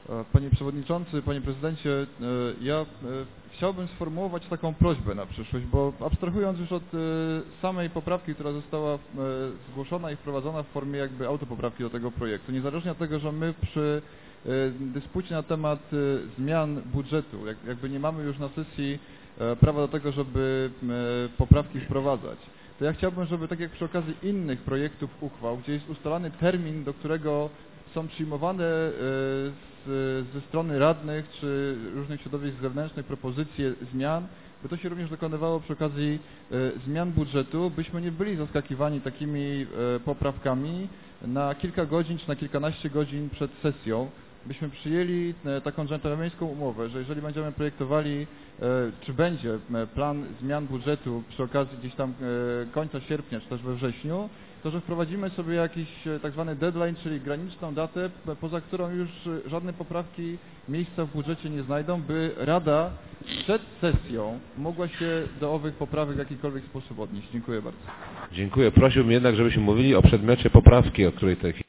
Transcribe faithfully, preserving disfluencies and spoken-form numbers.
Panie Przewodniczący, Panie Prezydencie, ja chciałbym sformułować taką prośbę na przyszłość, bo abstrahując już od samej poprawki, która została zgłoszona i wprowadzona w formie jakby autopoprawki do tego projektu, niezależnie od tego, że my przy dyspucie na temat zmian budżetu, jakby nie mamy już na sesji prawa do tego, żeby poprawki wprowadzać, to ja chciałbym, żeby tak jak przy okazji innych projektów uchwał, gdzie jest ustalany termin, do którego są przyjmowane z, ze strony radnych czy różnych środowisk zewnętrznych propozycje zmian, by to się również dokonywało przy okazji zmian budżetu, byśmy nie byli zaskakiwani takimi poprawkami na kilka godzin czy na kilkanaście godzin przed sesją, byśmy przyjęli taką dżentelmeńską umowę, że jeżeli będziemy projektowali, czy będzie plan zmian budżetu przy okazji gdzieś tam końca sierpnia, czy też we wrześniu, to że wprowadzimy sobie jakiś tak zwany deadline, czyli graniczną datę, poza którą już żadne poprawki miejsca w budżecie nie znajdą, by Rada przed sesją mogła się do owych poprawek w jakikolwiek sposób odnieść. Dziękuję bardzo. Dziękuję. Prosiłbym jednak, żebyśmy mówili o przedmiocie poprawki, o której tutaj